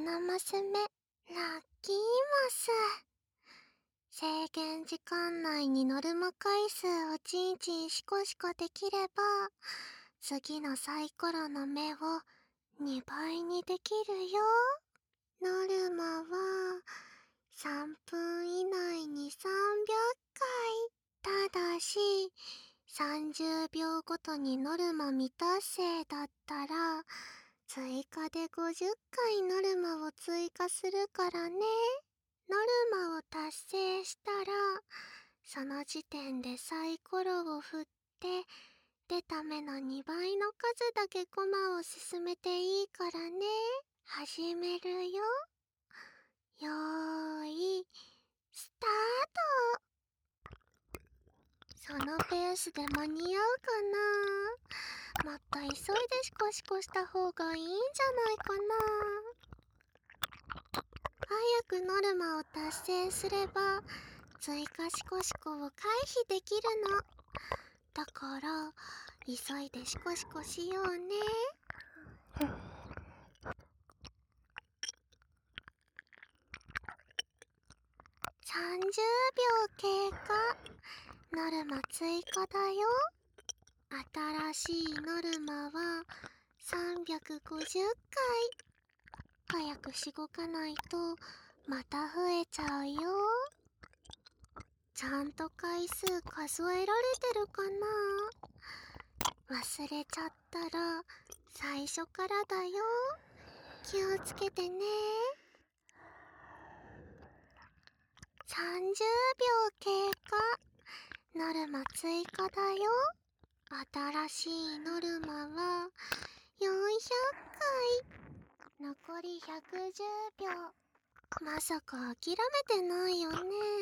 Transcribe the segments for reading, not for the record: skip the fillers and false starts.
の娘、ラッキーマス。制限時間内にノルマ回数をちんちんシコシコできれば、次のサイコロの目を2倍にできるよ。ノルマは3分以内に300回。ただし、30秒ごとにノルマ未達成だったら、追加で50回ノルマを追加するからね。ノルマを達成したら、その時点でサイコロを振って、出た目の2倍の数だけコマを進めていいからね。始めるよ。よーい、スタート。そのペースで間に合うかな。もっと急いでシコシコした方がいいんじゃないかな。早くノルマを達成すれば、追加シコシコを回避できるの。だから、急いでシコシコしようね。30秒経過。ノルマ追加だよ。新しいノルマは350回。早くしごかないとまた増えちゃうよ。ちゃんと回数数えられてるかな。忘れちゃったら最初からだよ。気をつけてね。30秒経過。ノルマ追加だよ。新しいノルマは400回。残り110秒。まさか諦めてないよね。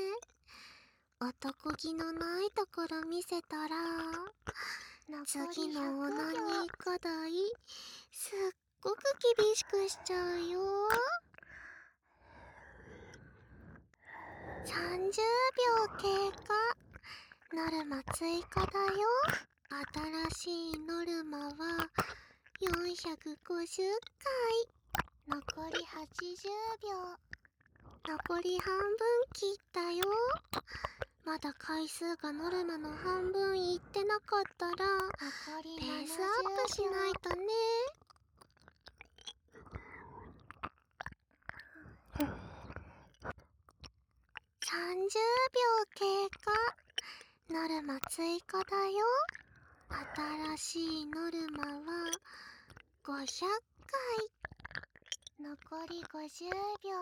男気のないところ見せたら、次のオナニー課題、すっごく厳しくしちゃうよ。30秒経過。ノルマ追加だよ。新しいノルマは450回。残り80秒。残り半分切ったよ。まだ回数がノルマの半分いってなかったら、ペースアップしないとね。30秒経過。ノルマ追加だよ。新しいノルマは500回。残り50秒。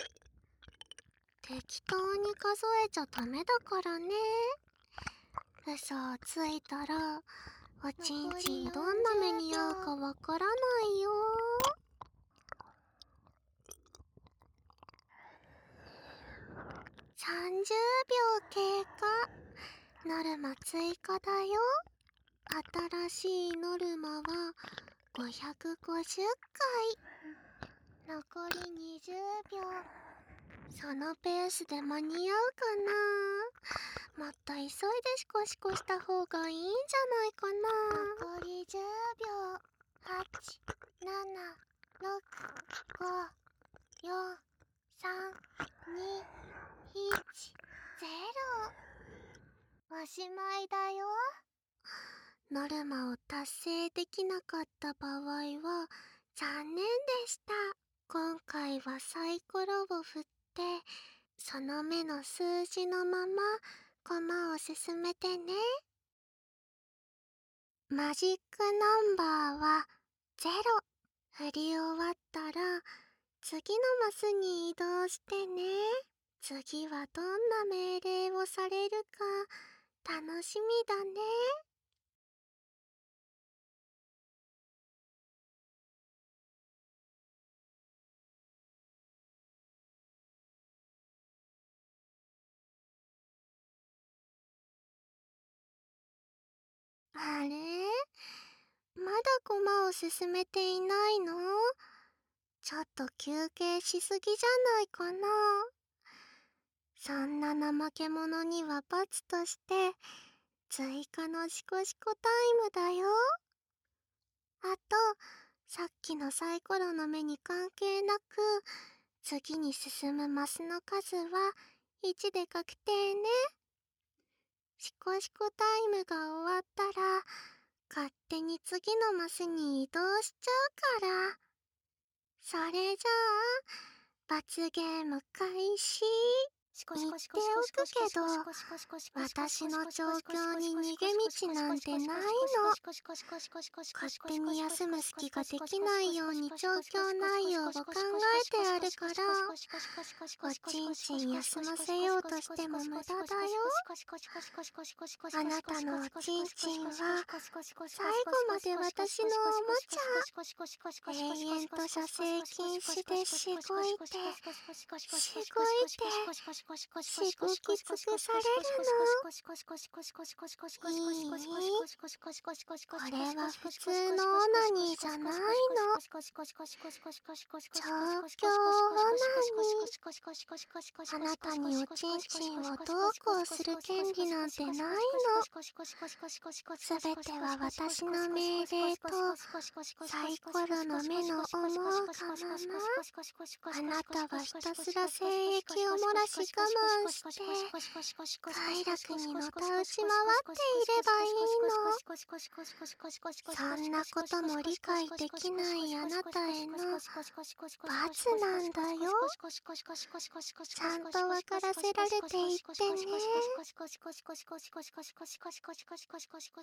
適当に数えちゃダメだからね。嘘をついたら、おちんちんどんな目に遭うかわからないよ。30秒経過。ノルマ追加だよ。新しいノルマは550回。残り20秒。そのペースで間に合うかな。もっと急いでシコシコした方がいいんじゃないかな。残り10秒。8、7、6、5、4、3、2、1、0。おしまいだよ。ノルマを達成できなかった場合は残念でした。今回はサイコロを振って、その目の数字のままコマを進めてね。マジックナンバーは0。振り終わったら次のマスに移動してね。次はどんな命令をされるか楽しみだね。あれ？まだコマを進めていないの？ちょっと休憩しすぎじゃないかな。そんな怠け者には罰として、追加のシコシコタイムだよ。あと、 さっきのサイコロの目に関係なく、次に進むマスの数は1で確定ね。シコシコタイムが終わったら、勝手に次のマスに移動しちゃうから。それじゃあ、罰ゲーム開始。言っておくけど、私の状況に逃げ道なんてないの。勝手に休む隙ができないように状況内容を考えてあるから、おちんちん休ませようとしても無駄だよ。あなたのおちんちんは最後まで私のおもちゃ。永遠と射精禁止でしごいて、しごいて、しごき尽くされるの。いい？これは普通のオナニーじゃないの。状況オナニー。あなたにおちんちんをどうこうする権利なんてないの。すべては私の命令とサイコロの目の思うがまま。あなたはひたすら精液を漏らし我慢して快楽にのたうち回っていればいいの。そんなことも理解できないあなたへの罰なんだよ。ちゃんと分からせられていってね。